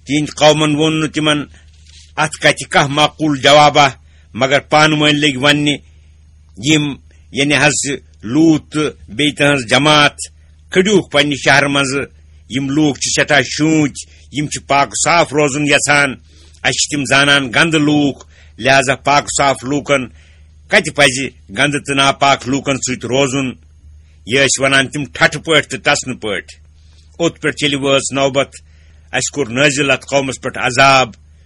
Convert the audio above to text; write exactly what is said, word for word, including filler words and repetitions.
तीन कौमन वोन तिमन अत कत कह माकूल जवाबा मगर पान वन लग वन यम यानी हज लूत बे तहज जमात कड़ूक पन्ने शहर मज यम लूक सठा शूच यम पाक साफ रोजन यसान अस तिम जानन गंद लूक लिहाजा पाक साफ लूकन कत पज गंद तो नापाक लूकन सत रोजन यह वनान तिम ठठ पट तो तसन पट ओत पे चल वह नौबत अस कोर नाजिल अत कौमस पे अजाब